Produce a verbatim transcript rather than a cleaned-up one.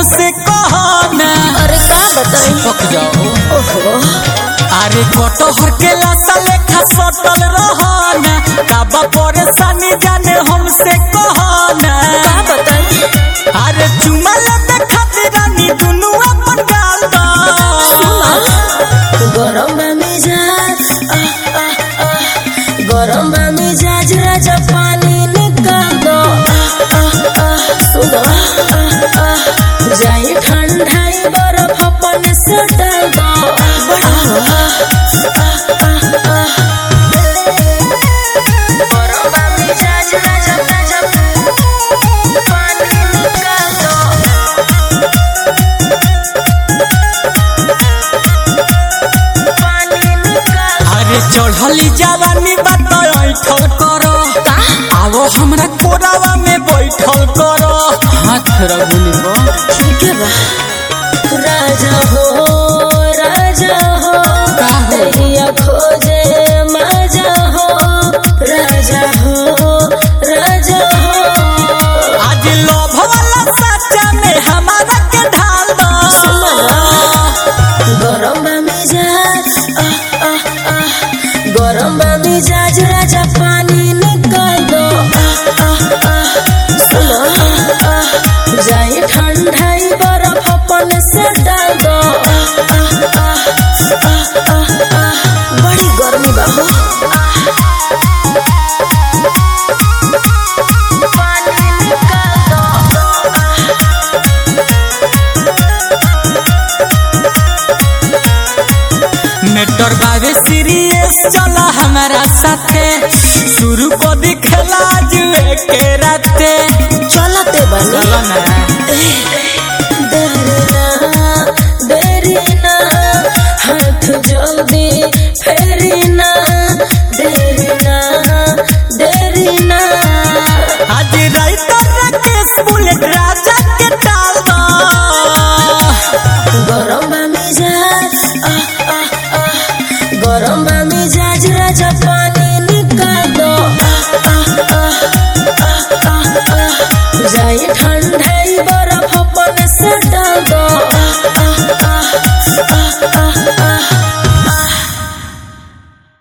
हमसे कहना। अरे का बताई पक जाओ। ओहो अरे कटहर के लाशा लेखा सटल रहना। काबा परेशानी जाने हमसे कहना। का बताई अरे चुमा लेते खातिर रानी दुनू अपन गाल दा। गरम बा मिजाज आह आह आह गरम बा मिजाज राजा पानी निकाल दो आह आह आह सुनो आह आह जाई ठंडाई बर्फ अपन से डाल दो आह आह आह आह गरम बा मिजाज राजा राजा पानी निकाल दो। अरे चढ़ली जवानी बात ऐठल करो। आओ हमरा कोरावा में बैठल करो। हाथ रगुली को ठीक है बा राजा हो राजा हो दैया खोजे मजा हो राजा हो राजा हो। आज लोभ वाला सच्चा में हमारा के ढाल दो। गरम बा मिजाज आह आह आह गरम बा मिजाज राजा पानी निकाल दो आह आह आह सुनो आह आह जाई ठंडाई बर्फ अपन से डाल दो आह आह आह आह आह बड़ी गर्मी बा हो पानी निकाल दो मेटर बावे सीरियस चला हमारा साथे। शुरू को दिखला जुए के राते। चलते बनी चला ना।